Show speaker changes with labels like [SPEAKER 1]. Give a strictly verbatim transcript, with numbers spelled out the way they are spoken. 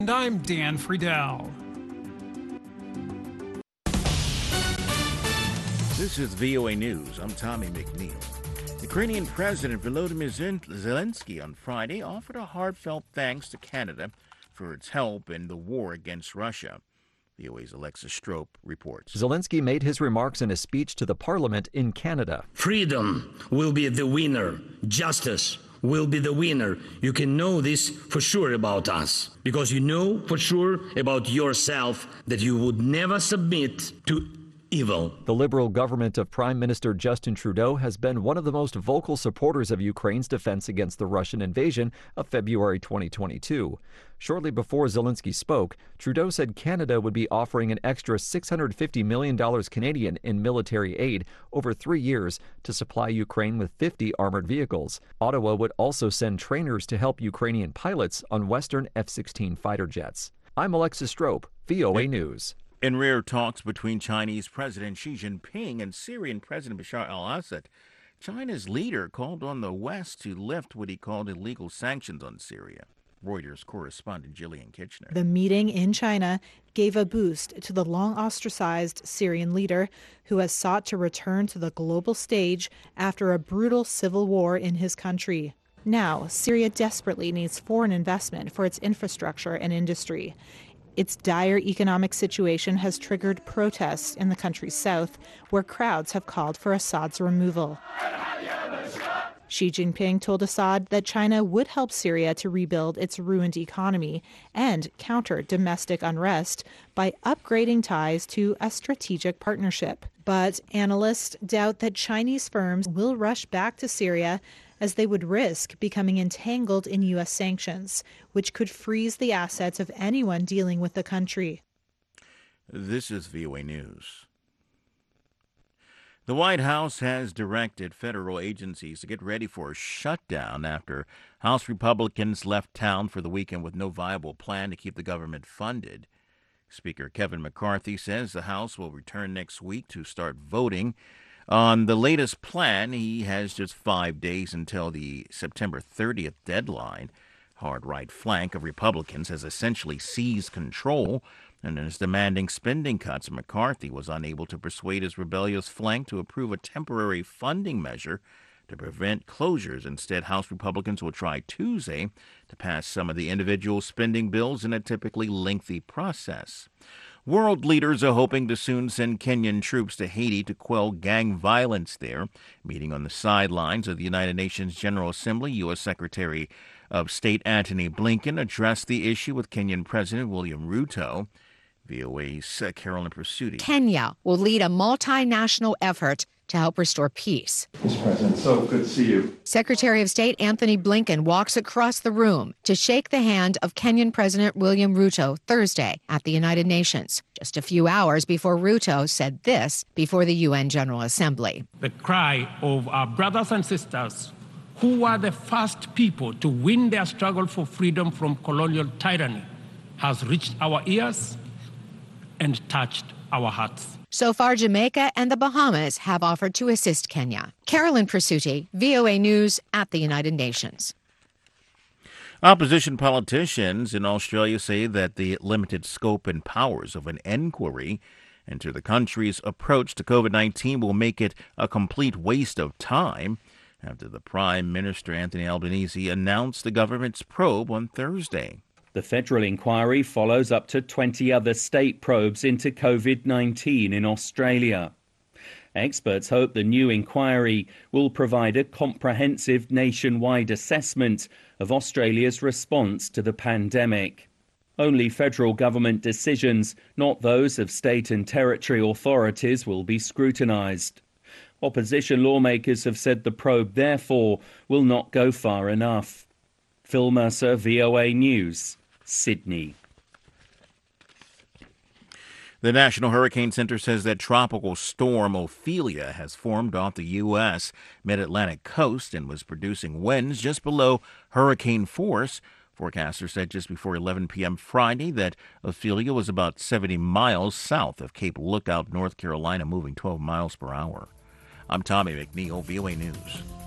[SPEAKER 1] And I'm Dan Friedel.
[SPEAKER 2] This is V O A News. I'm Tommy McNeil. Ukrainian President Volodymyr Zelensky on Friday offered a heartfelt thanks to Canada for its help in the war against Russia. V O A's Alexis Strope reports.
[SPEAKER 3] Zelensky made his remarks in a speech to the parliament in Canada.
[SPEAKER 4] Freedom will be the winner. Justice will be the winner. You can know this for sure about us, because you know for sure about yourself that you would never submit to evil.
[SPEAKER 3] The Liberal government of Prime Minister Justin Trudeau has been one of the most vocal supporters of Ukraine's defense against the Russian invasion of February twenty twenty-two. Shortly before Zelensky spoke, Trudeau said Canada would be offering an extra six hundred fifty million dollars Canadian in military aid over three years to supply Ukraine with fifty armored vehicles. Ottawa would also send trainers to help Ukrainian pilots on Western F sixteen fighter jets. I'm Alexis Strope, V O A News.
[SPEAKER 2] In rare talks between Chinese President Xi Jinping and Syrian President Bashar al-Assad, China's leader called on the West to lift what he called illegal sanctions on Syria. Reuters correspondent Jillian Kitchener.
[SPEAKER 5] The meeting in China gave a boost to the long ostracized Syrian leader, who has sought to return to the global stage after a brutal civil war in his country. Now, Syria desperately needs foreign investment for its infrastructure and industry. Its dire economic situation has triggered protests in the country's south, where crowds have called for Assad's removal. Xi Jinping told Assad that China would help Syria to rebuild its ruined economy and counter domestic unrest by upgrading ties to a strategic partnership. But analysts doubt that Chinese firms will rush back to Syria, as they would risk becoming entangled in U S sanctions, which could freeze the assets of anyone dealing with the country.
[SPEAKER 2] This is V O A News. The White House has directed federal agencies to get ready for a shutdown after House Republicans left town for the weekend with no viable plan to keep the government funded. Speaker Kevin McCarthy says the House will return next week to start voting on the latest plan. He has just five days until the September thirtieth deadline. Hard right flank of Republicans has essentially seized control and is demanding spending cuts. McCarthy was unable to persuade his rebellious flank to approve a temporary funding measure to prevent closures. Instead, House Republicans will try Tuesday to pass some of the individual spending bills in a typically lengthy process. World leaders are hoping to soon send Kenyan troops to Haiti to quell gang violence there. Meeting on the sidelines of the United Nations General Assembly, U S Secretary of State Antony Blinken addressed the issue with Kenyan President William Ruto. V O A's Carolyn Pursuti.
[SPEAKER 6] Kenya will lead a multinational effort to help restore peace.
[SPEAKER 7] Mister President, so good to see you.
[SPEAKER 6] Secretary of State Antony Blinken walks across the room to shake the hand of Kenyan President William Ruto Thursday at the United Nations, just a few hours before Ruto said this before the U N General Assembly.
[SPEAKER 1] The cry of our brothers and sisters who were the first people to win their struggle for freedom from colonial tyranny has reached our ears and touched our hearts.
[SPEAKER 6] So far, Jamaica and the Bahamas have offered to assist Kenya. Carolyn Pursuti, V O A News at the United Nations.
[SPEAKER 2] Opposition politicians in Australia say that the limited scope and powers of an inquiry into the country's approach to COVID nineteen will make it a complete waste of time after the Prime Minister Anthony Albanese announced the government's probe on Thursday.
[SPEAKER 8] The federal inquiry follows up to twenty other state probes into COVID nineteen in Australia. Experts hope the new inquiry will provide a comprehensive nationwide assessment of Australia's response to the pandemic. Only federal government decisions, not those of state and territory authorities, will be scrutinised. Opposition lawmakers have said the probe, therefore, will not go far enough. Phil Mercer, V O A News, Sydney.
[SPEAKER 2] The National Hurricane Center says that tropical storm Ophelia has formed off the U S mid-Atlantic coast and was producing winds just below hurricane force. Forecasters said just before eleven p.m. Friday that Ophelia was about seventy miles south of Cape Lookout, North Carolina, moving twelve miles per hour. I'm Tommy McNeil, V O A News.